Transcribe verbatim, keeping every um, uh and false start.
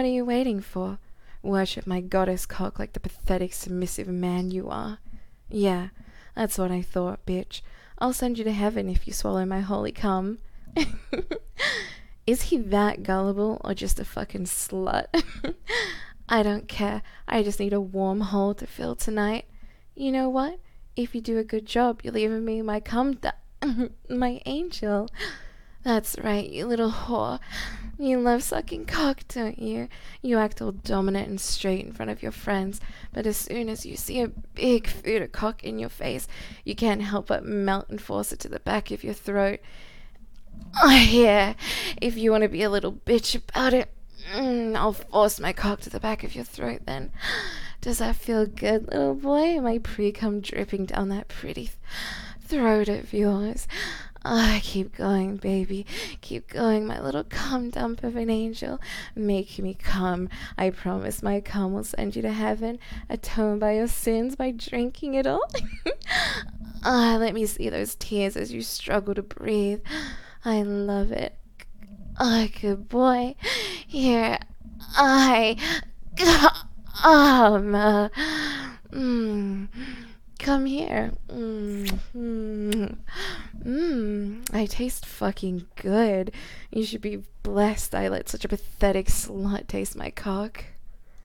what are you waiting for? Worship my goddess cock like the pathetic submissive man you are. Yeah, that's what I thought, bitch. I'll send you to heaven if you swallow my holy cum. Is he that gullible or just a fucking slut? I don't care. I just need a warm hole to fill tonight. You know what? If you do a good job, you'll even me my cum du- my angel. That's right, you little whore. You love sucking cock, don't you? You act all dominant and straight in front of your friends, but as soon as you see a big Fuda cock in your face, you can't help but melt and force it to the back of your throat. Oh, yeah, if you want to be a little bitch about it, mm, I'll force my cock to the back of your throat then. Does that feel good, little boy? My pre-cum dripping down that pretty th- throat of yours. Ah, keep going, baby. Keep going, my little cum dump of an angel. Make me come. I promise my cum will send you to heaven. Atone by your sins by drinking it all. Ah, let me see those tears as you struggle to breathe. I love it. Ah, good boy. Here, I um, uh, mm, come here. Mm, mm, mm, I taste fucking good. You should be blessed I let such a pathetic slut taste my cock.